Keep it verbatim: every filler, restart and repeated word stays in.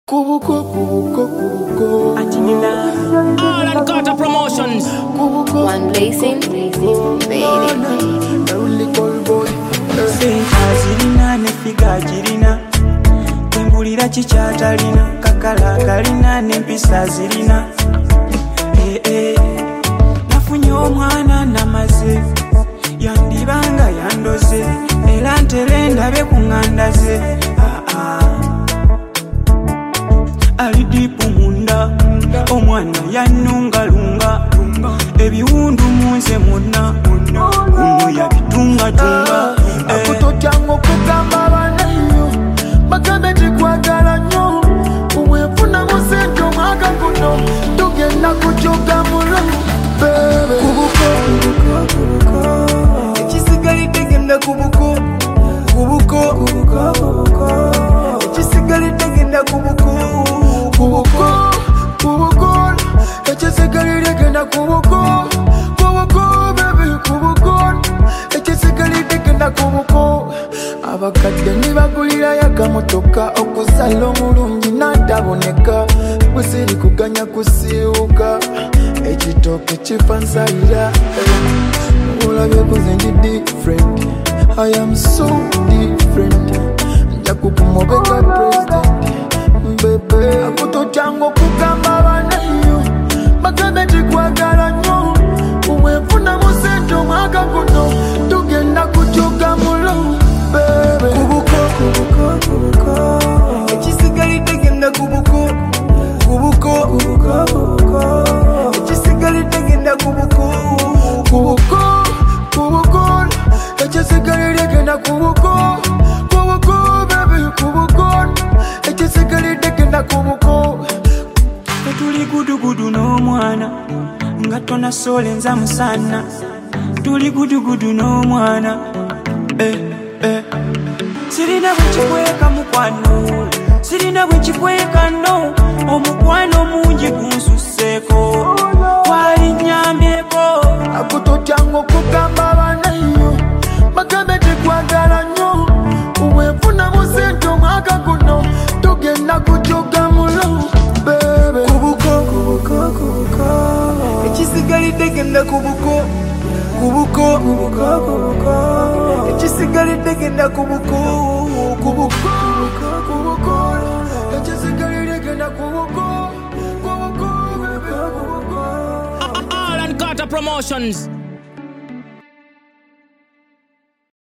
Kubuko, kubuko, kubuko. All and Carter Promotions. Kubuko. One blazing, baby. Only call boy. Senta zirina ne figa jirina, tembulira kikyatalina, kakala kalina n'empisa zirina. Eh eh, nafunye omwana namaze, yandibanga yandoze, era ntere ndabe ku ŋŋanda ze. Ah ah. Ali dipu munda, omwana yannungalunga, ebiwundu munze monna, uno yabitunga tunga. Akutotyango kugamba banayo, bagambe tikwagala nnyo, uwefuna mu sente omwaka guno, tugenda kujoga mulo, bebe. Kubuko, kubuko, kubuko, ekisigalidde genda kubuko, kubuko, kubuko, kubuko, ekisigalidde genda kubuko, Kubuko, kubuko, ekisigalidde genda kubuko, kubuko, bebe, kubuko, ekisigalidde genda kubuko. Abakadde nibagulira yakamotoka okuzala omulungi n'ataboneka, bwe siri kuganya kusiiwuka, ekitooke kifa nsalira. Olabyeko nze ndi different, I am so different, nja kukumobeka president, bebe. Akutotyango kugamba banayo, bagambe tikwagala nnyo, uwefuna mu sente omwaka guno, tugenda kujoga mulo, bebe. kubuko, kubuko, kubuko, ekisigalidde genda kubuko, kubuko, kubuko, kubuko, ekisigalidde genda kubuko, Kubuko, kubuko, ekisigalidde genda kubuko, kubuko, bebe, kubuko, ekisigalidde genda kubuko. tuli gudugudu n'omwana, nga tonasolenza musana, tuli gudugudu n'omwana, eh, eh. Sirina bwe kikweka mukwano, sirina bwe kikweka no, omukwano mungi gunsuseeko, walinnyambyeko. Akutotyango kugamba banayo, bagambe tikwagala nnyo, uwefuna mu sente omwaka guno, tugenda kujoga mulo, bebe. Kubuko, kubuko, kubuko, ekisigalidde genda kubuko, kubuko, kubuko, kubuko, ekisigalidde genda kubuko, kubuko, Kubuko, ekisigalidde genda kubuko, kubuko, bebe, kubuko. All and Carter Promotions.